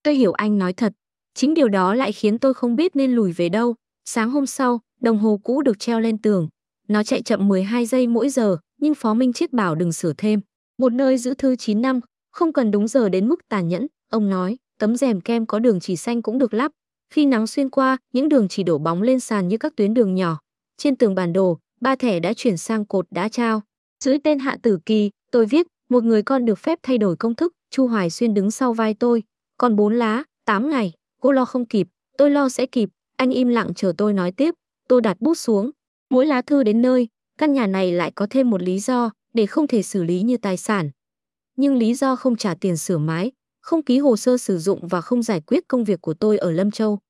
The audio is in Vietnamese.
Tôi hiểu anh nói thật. Chính điều đó lại khiến tôi không biết nên lùi về đâu. Sáng hôm sau, đồng hồ cũ được treo lên tường. Nó chạy chậm 12 giây mỗi giờ, nhưng Phó Minh Chiết bảo đừng sửa thêm. Một nơi giữ thư 9 năm, không cần đúng giờ đến mức tàn nhẫn. Ông nói, tấm rèm kem có đường chỉ xanh cũng được lắp. Khi nắng xuyên qua, những đường chỉ đổ bóng lên sàn như các tuyến đường nhỏ. Trên tường bản đồ, 3 thẻ đã chuyển sang cột đá trao. Dưới tên Hạ Tử Kỳ, tôi viết, một người con được phép thay đổi công thức. Chu Hoài Xuyên đứng sau vai tôi. Còn 4 lá, 8 ngày, cô lo không kịp, tôi lo sẽ kịp. Anh im lặng chờ tôi nói tiếp. Tôi đặt bút xuống. Mỗi lá thư đến nơi, căn nhà này lại có thêm một lý do để không thể xử lý như tài sản. Nhưng lý do không trả tiền sửa mái, không ký hồ sơ sử dụng và không giải quyết công việc của tôi ở Lâm Châu.